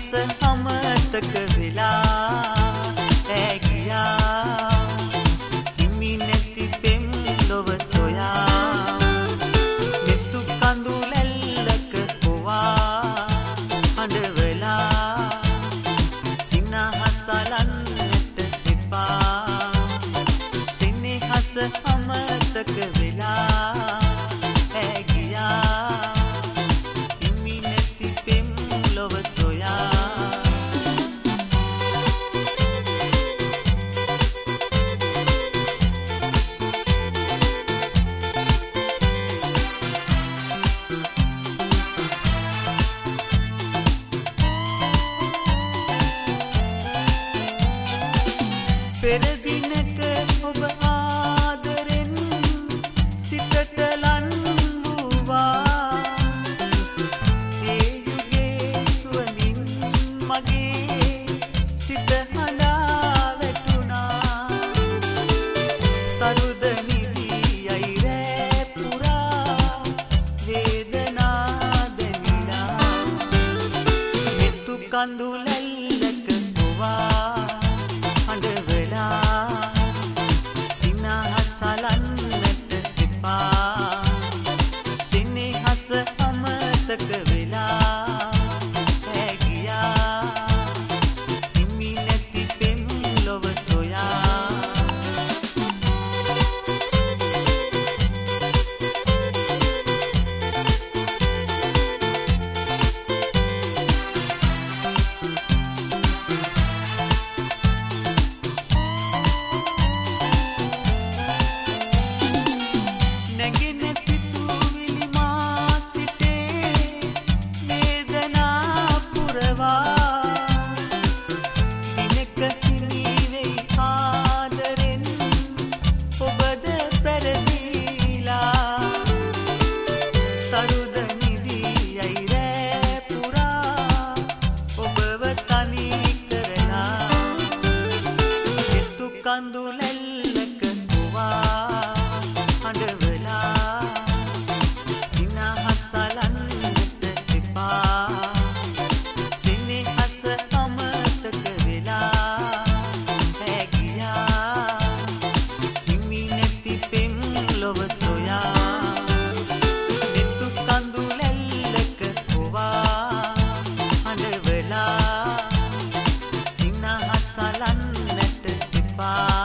හස අමතක වෙලා ඇගියා හිමි නැති පෙම් ලොව සොයා මෙතු කඳුලැල්ලක පොවා හඬවලා සිනහසලන්නට එපා සිනහස අමතක වෙලා ඇගියා හිමි නැති පෙම් ලොව සොයා පෙරදිනක ඔබ ආදරෙන් සිතට ලන් වූවා ඒ යුගයේ සුවඳින් මගේ සිත හඬා වැටුණා තරුද නිදියයි රෑ පුරා වේදනා දැනිලා මෙතු කඳුලැල්ලක පොවා හඬවලා සිනහසලන්නට එපා සිනහස අමතක වෙලා ඇගියා හිමි නැති පෙම් ලොව සොයා නැගෙන සිතුවිලි මා සිතේ වේදනා පුරවා දිනක හිමි වෙයි ආදරෙන් ඔබද පෙරදීලා තරුද නිදියයි රෑ පුරා ඔබව තනි කරලා මෙතු කඳුලැල්ලක පොවා හඬවලා සිනහසලන්නට එපා සිනහස අමතක වෙලා ඇගියා හිමි නැති පෙම් ලොව සොයා මෙතු කඳුලැල්ලක පොවා හඬවලා සිනහසලන්නට එපා